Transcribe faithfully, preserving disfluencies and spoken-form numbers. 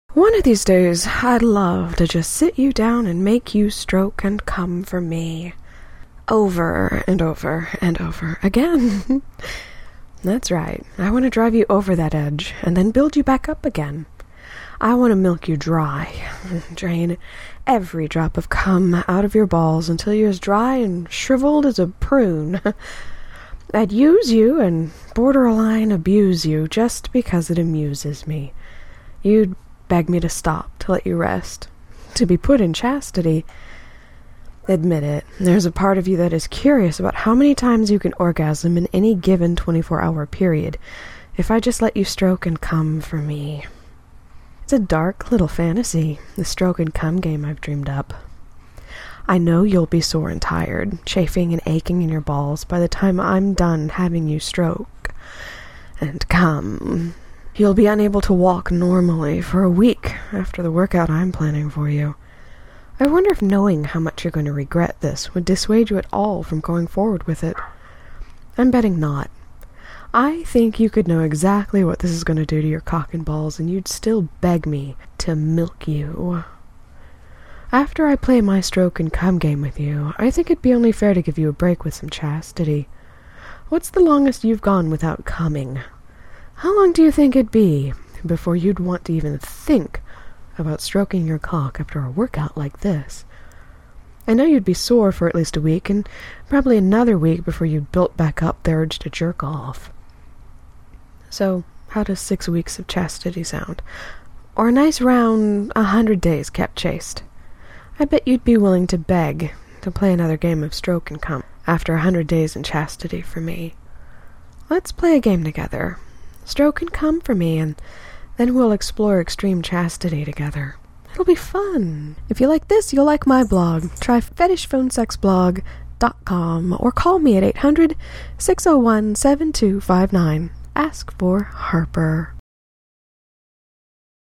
One of these days, I'd love to just sit you down and make you stroke and come for me. Over and over and over again. That's right. I want to drive you over that edge and then build you back up again. I want to milk you dry, drain every drop of cum out of your balls until you're as dry and shriveled as a prune. I'd use you and borderline abuse you just because it amuses me. You'd beg me to stop, to let you rest, to be put in chastity. Admit it, there's a part of you that is curious about how many times you can orgasm in any given twenty-four hour period if I just let you stroke and come for me. It's a dark little fantasy, the stroke and come game I've dreamed up. I know you'll be sore and tired, chafing and aching in your balls by the time I'm done having you stroke and come. You'll be unable to walk normally for a week after the workout I'm planning for you. I wonder if knowing how much you're going to regret this would dissuade you at all from going forward with it. I'm betting not. I think you could know exactly what this is going to do to your cock and balls, and you'd still beg me to milk you. After I play my stroke and cum game with you, I think it'd be only fair to give you a break with some chastity. What's the longest you've gone without coming? How long do you think it'd be before you'd want to even think about stroking your cock after a workout like this? I know you'd be sore for at least a week, and probably another week before you'd built back up the urge to jerk off. So, how does six weeks of chastity sound? Or a nice round a hundred days kept chaste? I bet you'd be willing to beg to play another game of stroke and cum after a hundred days in chastity for me. Let's play a game together. Stroke and come for me, and then we'll explore extreme chastity together. It'll be fun. If you like this, you'll like my blog. Try fetish phone sex blog dot com or call me at eight hundred, six oh one, seven two five nine. Ask for Harper.